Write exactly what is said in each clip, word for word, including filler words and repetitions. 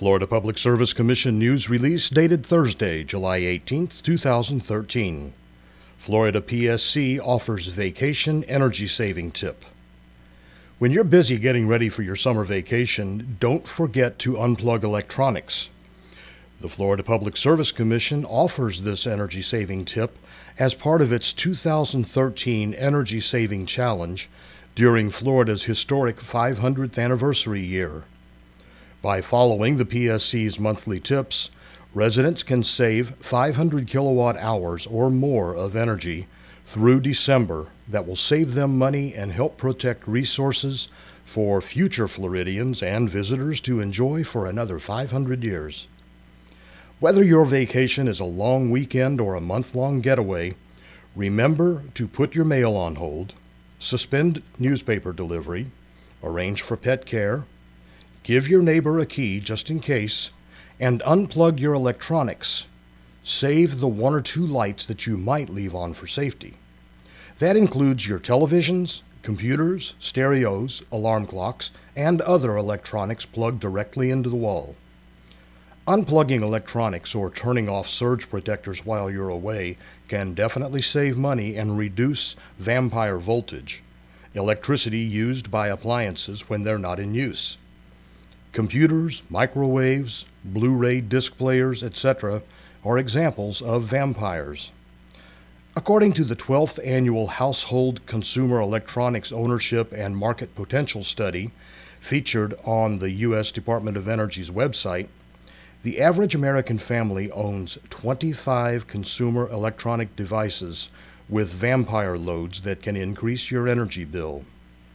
Florida Public Service Commission news release dated Thursday, July eighteenth, two thousand thirteen. Florida P S C offers vacation energy saving tip. When you're busy getting ready for your summer vacation, don't forget to unplug electronics. The Florida Public Service Commission offers this energy saving tip as part of its two thousand thirteen Energy Saving Challenge during Florida's historic five hundredth anniversary year. By following the P S C's monthly tips, residents can save five hundred kilowatt hours or more of energy through December that will save them money and help protect resources for future Floridians and visitors to enjoy for another five hundred years. Whether your vacation is a long weekend or a month-long getaway, remember to put your mail on hold, suspend newspaper delivery, arrange for pet care, give your neighbor a key just in case, and unplug your electronics. Save the one or two lights that you might leave on for safety. That includes your televisions, computers, stereos, alarm clocks, and other electronics plugged directly into the wall. Unplugging electronics or turning off surge protectors while you're away can definitely save money and reduce vampire voltage, electricity used by appliances when they're not in use. Computers, microwaves, Blu-ray disc players, et cetera are examples of vampires. According to the twelfth Annual Household Consumer Electronics Ownership and Market Potential Study featured on the U S Department of Energy's website, the average American family owns twenty-five consumer electronic devices with vampire loads that can increase your energy bill.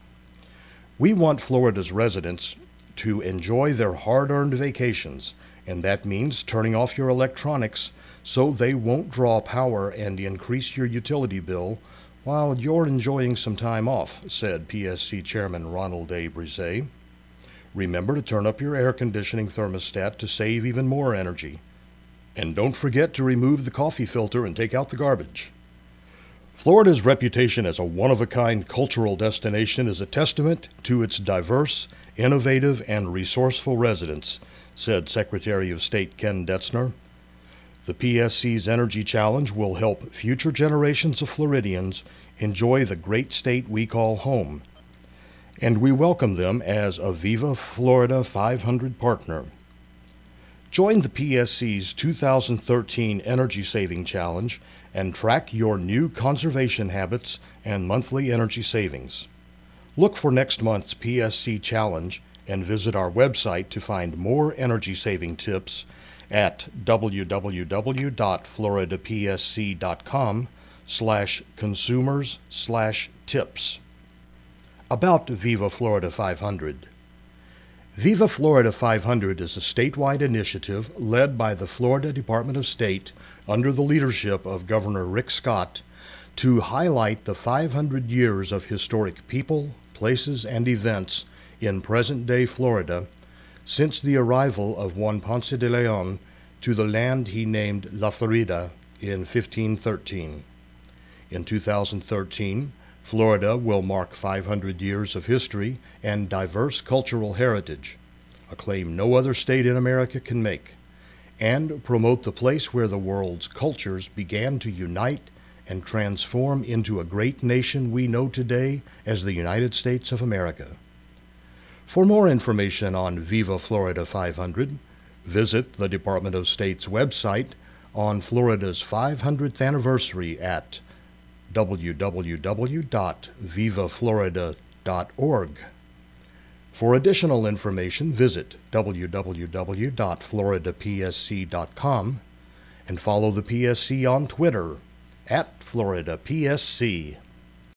We want Florida's residents to enjoy their hard-earned vacations, and that means turning off your electronics so they won't draw power and increase your utility bill while you're enjoying some time off, said P S C Chairman Ronald A. Brise. Remember to turn up your air conditioning thermostat to save even more energy. And don't forget to remove the coffee filter and take out the garbage. Florida's reputation as a one-of-a-kind cultural destination is a testament to its diverse, innovative, and resourceful residents, said Secretary of State Ken Detzner. The P S C's Energy Challenge will help future generations of Floridians enjoy the great state we call home, and we welcome them as a Viva Florida five hundred partner. Join the P S C's two thousand thirteen Energy Saving Challenge and track your new conservation habits and monthly energy savings. Look for next month's P S C Challenge and visit our website to find more energy-saving tips at w w w dot florida p s c dot com slash consumers slash tips. About Viva Florida five hundred. Viva Florida five hundred is a statewide initiative led by the Florida Department of State under the leadership of Governor Rick Scott to highlight the five hundred years of historic people, places, and events in present-day Florida since the arrival of Juan Ponce de Leon to the land he named La Florida in fifteen thirteen. In two thousand thirteen, Florida will mark five hundred years of history and diverse cultural heritage, a claim no other state in America can make, and promote the place where the world's cultures began to unite and transform into a great nation we know today as the United States of America. For more information on Viva Florida five hundred, visit the Department of State's website on Florida's five hundredth anniversary at w w w dot viva florida dot org. For additional information, visit w w w dot florida p s c dot com and follow the P S C on Twitter at Florida P S C.